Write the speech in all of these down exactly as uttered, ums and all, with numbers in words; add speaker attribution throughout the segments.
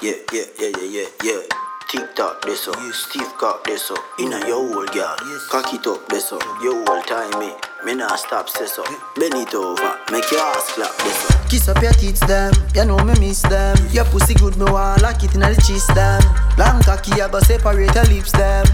Speaker 1: Yeah, yeah, yeah, yeah, yeah, yeah. Tick-tock this up, Steve cock this up. Inna your whole girl, cock it up this up. Your whole time me, me nah stop this up. Bend it over, make your ass clap this up.
Speaker 2: Kiss up your teeth them, you know me miss them. Your pussy good, me want lock it inna the chest them. Long cocky, I go separate your lips them.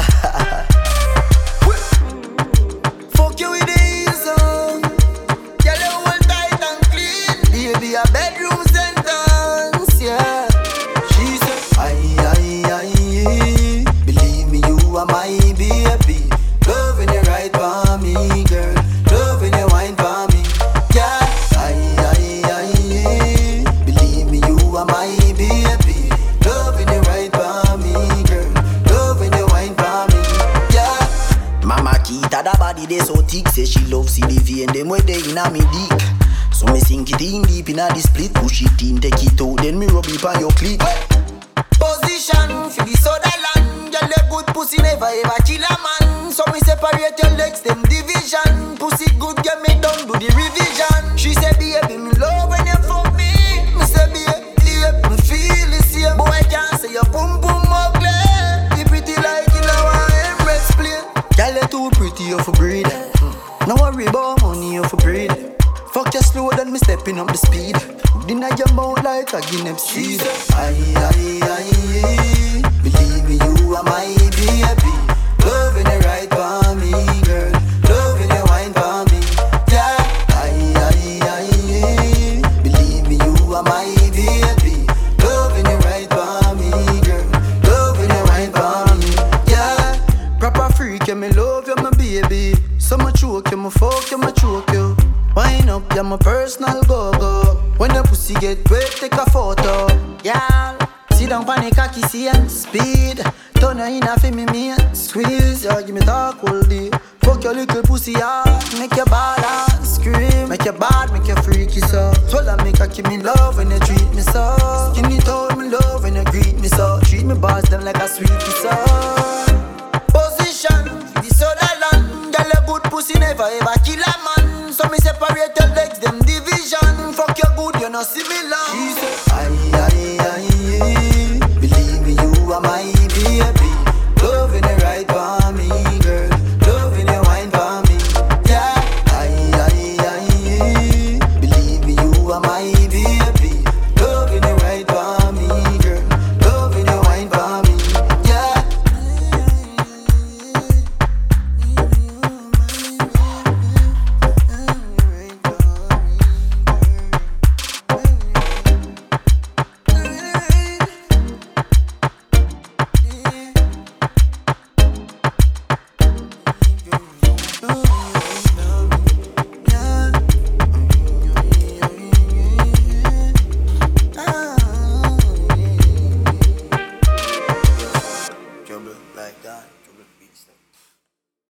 Speaker 2: Fuck you with the ease on. Girl, you hold tight and clean. Baby, a bedroom sentence, yeah. She said, aye, aye, aye. Believe me, you are my baby. Loving you right for me, girl. Loving you wine for me, yeah. Aye, aye, aye. Believe me, you are my baby. Loving you right for me, girl. Loving you wine for me, yeah. Mama Kita da body they so thick, say she love C D V and them way they inna me dick. So me sink it in deep inna the split, push it in, take it out, then me rub it on your clit. Position for the soda land, girl your good pussy never ever kill a man. So me separate your legs, them division. Pussy good, get me done, do the revision. She say baby, me love when you fuck me. Me say baby, me feel the same. Boy can't say your boom boom ugly. You pretty like you know I am Emirates plane. Girl you too pretty, you for breed. No worry about money, you for breed. Fuck you slow, then me stepping up the speed. Dinner your mouth like a Guinness seed. Aye, aye, aye. Believe me, you are my baby. Loving you right for me, girl. Loving you wine for me, yeah. Aye, aye, aye. Believe me, you are my baby. Loving you right for me, girl. Loving you wine for me, yeah. Proper freak, yeah, me love you, my baby. So much choke you, my fuck you, my choke you. Wine up, you're my personal go-go. When the pussy get wet, take a photo. Yeah, sit down panic, cocky, see and speed. Turn her in a for me, me squeeze. Yeah, give me talk all day. Fuck your little pussy, yeah. Make your bad ass scream. Make your bad, make your freaky so. Swallow me, cocky, me love when you treat me so. Skin it out, me love when you greet me so. Treat me boss them like a sweetie so. Position, the soda land. Girl, a good pussy never ever kill a man. So me separate your legs, them division. Fuck your good, you no similar. She said,